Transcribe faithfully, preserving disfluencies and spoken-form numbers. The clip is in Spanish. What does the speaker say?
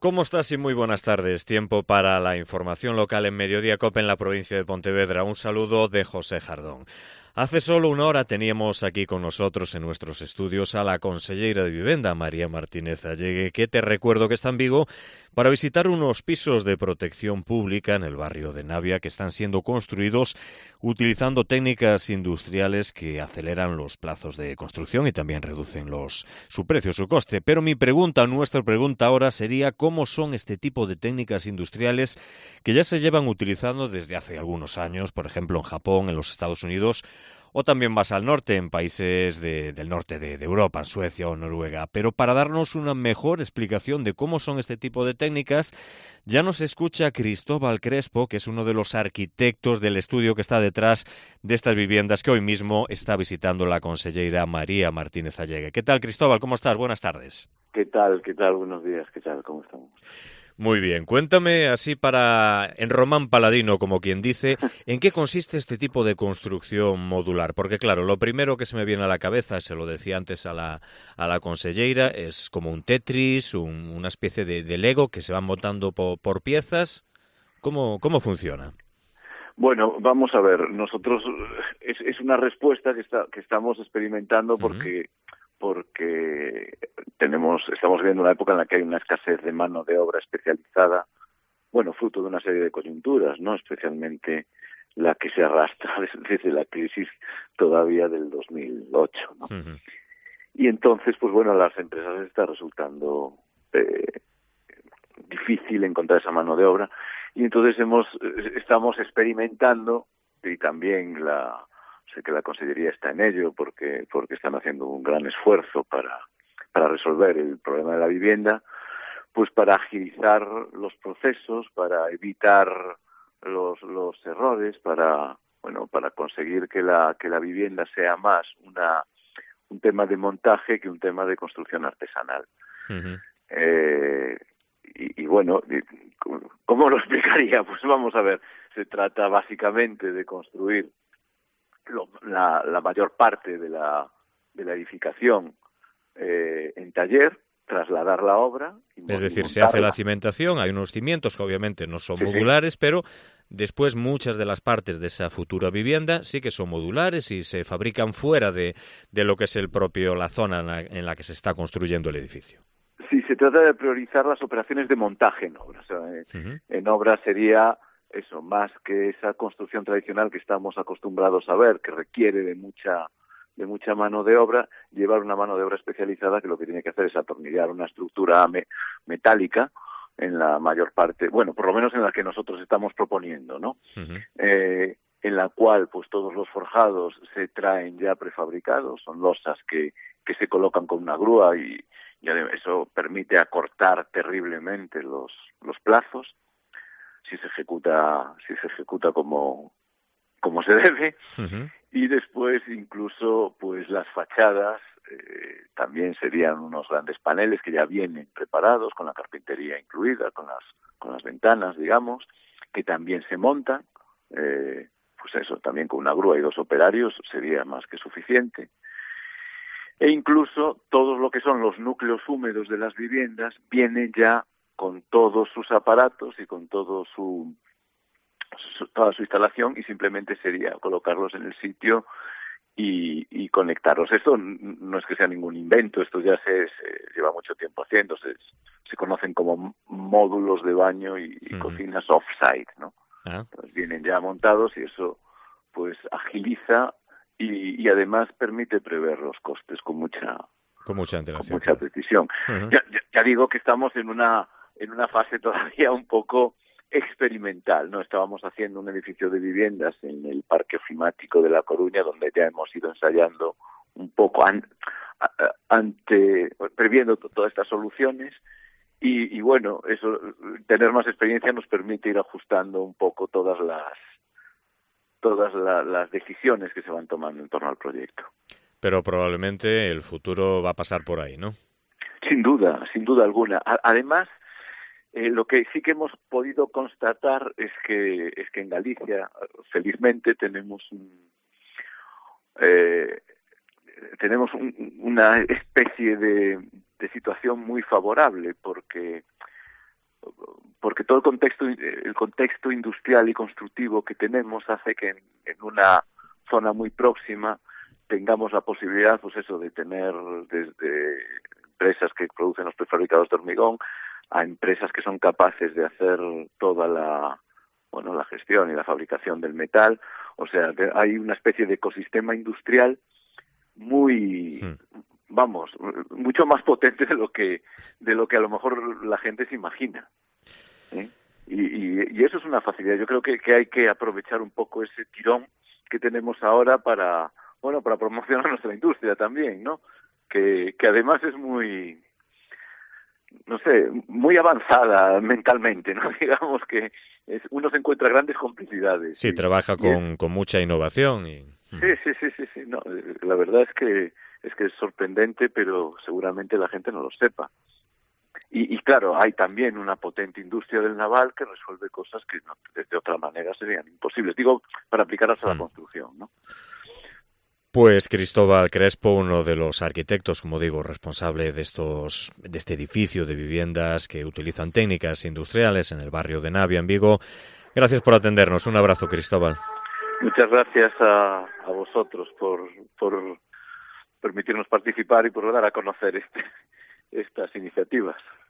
¿Cómo estás y muy buenas tardes? Tiempo para la información local en Mediodía Cope en la provincia de Pontevedra. Un saludo de José Jardón. Hace solo una hora teníamos aquí con nosotros en nuestros estudios a la conselleira de Vivenda, María Martínez Allegue, que te recuerdo que está en Vigo para visitar unos pisos de protección pública en el barrio de Navia que están siendo construidos utilizando técnicas industriales que aceleran los plazos de construcción y también reducen los, su precio, su coste. Pero mi pregunta, nuestra pregunta ahora sería ¿cómo son este tipo de técnicas industriales que ya se llevan utilizando desde hace algunos años, por ejemplo en Japón, en los Estados Unidos, o también más al norte, en países de, del norte de, de Europa, en Suecia o Noruega? Pero para darnos una mejor explicación de cómo son este tipo de técnicas, ya nos escucha Cristóbal Crespo, que es uno de los arquitectos del estudio que está detrás de estas viviendas que hoy mismo está visitando la conselleira María Martínez Allegue. ¿Qué tal, Cristóbal? ¿Cómo estás? Buenas tardes. ¿Qué tal? ¿Qué tal? Buenos días. ¿Qué tal? ¿Cómo estamos? Muy bien, cuéntame así para, en román paladino, como quien dice, ¿en qué consiste este tipo de construcción modular? Porque claro, lo primero que se me viene a la cabeza, se lo decía antes a la, a la conselleira, es como un Tetris, un, una especie de, de Lego que se van montando por, por piezas. ¿Cómo, cómo funciona? Bueno, vamos a ver. Nosotros es, es una respuesta que, está, que estamos experimentando Uh-huh. porque porque tenemos estamos viviendo una época en la que hay una escasez de mano de obra especializada, bueno, fruto de una serie de coyunturas, ¿no? Especialmente la que se arrastra desde la crisis todavía del dos mil ocho, ¿no? Uh-huh. Y entonces, pues bueno, a las empresas les está resultando eh, difícil encontrar esa mano de obra y entonces hemos estamos experimentando y también la sé que la Consellería está en ello porque porque están haciendo un gran esfuerzo para para resolver el problema de la vivienda, pues para agilizar los procesos, para evitar los los errores, para bueno, para conseguir que la que la vivienda sea más una un tema de montaje que un tema de construcción artesanal. Uh-huh. Eh, y, y bueno, ¿cómo lo explicaría? Pues vamos a ver, se trata básicamente de construir lo, la, la mayor parte de la, de la edificación eh, en taller, trasladar la obra y, Es mo- y decir, se hace la montarla. cimentación, hay unos cimientos que obviamente no son Sí, sí, modulares, pero después muchas de las partes de esa futura vivienda sí que son modulares y se fabrican fuera de, de lo que es el propio la zona en la, en la que se está construyendo el edificio. sí, se trata de priorizar las operaciones de montaje en obra. O sea, eh, Uh-huh. en obra sería eso, más que esa construcción tradicional que estamos acostumbrados a ver, que requiere de mucha de mucha mano de obra, llevar una mano de obra especializada que lo que tiene que hacer es atornillar una estructura me metálica en la mayor parte, bueno, por lo menos en la que nosotros estamos proponiendo, ¿no? Uh-huh. Eh, en la cual pues todos los forjados se traen ya prefabricados, son losas que, que se colocan con una grúa y, y eso permite acortar terriblemente los, los plazos si se ejecuta si se ejecuta como como se debe. Uh-huh. Y después incluso pues las fachadas eh, también serían unos grandes paneles que ya vienen preparados con la carpintería incluida, con las con las ventanas, digamos, que también se montan, eh, pues eso, también con una grúa y dos operarios sería más que suficiente. E incluso todo lo que son los núcleos húmedos de las viviendas vienen ya con todos sus aparatos y con todo su su, toda su instalación y simplemente sería colocarlos en el sitio y, y conectarlos. Esto no es que sea ningún invento, esto ya se, se lleva mucho tiempo haciendo, se, se conocen como módulos de baño y, y Uh-huh. cocinas off-site, ¿no? Ah, Entonces vienen ya montados y eso pues agiliza y, y además permite prever los costes con mucha con mucha con antelación, mucha claro. precisión. Uh-huh. Ya, ya, ya digo que estamos en una en una fase todavía un poco experimental, ¿no? Estábamos haciendo un edificio de viviendas en el Parque Ofimático de La Coruña, donde ya hemos ido ensayando un poco an, ante previendo todas estas soluciones y, y bueno, eso, tener más experiencia nos permite ir ajustando un poco todas las todas la, las decisiones que se van tomando en torno al proyecto. Pero probablemente el futuro va a pasar por ahí, ¿no? Sin duda, sin duda alguna. A, además, Eh, lo que sí que hemos podido constatar es que es que en Galicia, felizmente, tenemos un, eh, tenemos un, una especie de, de situación muy favorable porque porque todo el contexto el contexto industrial y constructivo que tenemos hace que en, en una zona muy próxima tengamos la posibilidad, pues eso, de tener desde empresas que producen los prefabricados de hormigón a empresas que son capaces de hacer toda la bueno la gestión y la fabricación del metal. O sea, que hay una especie de ecosistema industrial muy sí. vamos, mucho más potente de lo que de lo que a lo mejor la gente se imagina, ¿eh? Y, y, y eso es una facilidad. Yo creo que, que hay que aprovechar un poco ese tirón que tenemos ahora para bueno para promocionar nuestra industria también, ¿no? Que, que además es muy no sé, muy avanzada mentalmente, ¿no? Digamos que es, uno se encuentra grandes complicidades. Sí, y, trabaja y con, es, con mucha innovación. Y... Sí, sí, sí, sí, sí. No, la verdad es que es que es sorprendente, pero seguramente la gente no lo sepa. Y, y claro, hay también una potente industria del naval que resuelve cosas que no, de otra manera serían imposibles. Digo, para aplicarlas a la construcción, ¿no? Pues Cristóbal Crespo, uno de los arquitectos, como digo, responsable de estos, de este edificio de viviendas que utilizan técnicas industriales en el barrio de Navia, en Vigo. Gracias por atendernos. Un abrazo, Cristóbal. Muchas gracias a, a vosotros por, por permitirnos participar y por dar a conocer este, estas iniciativas.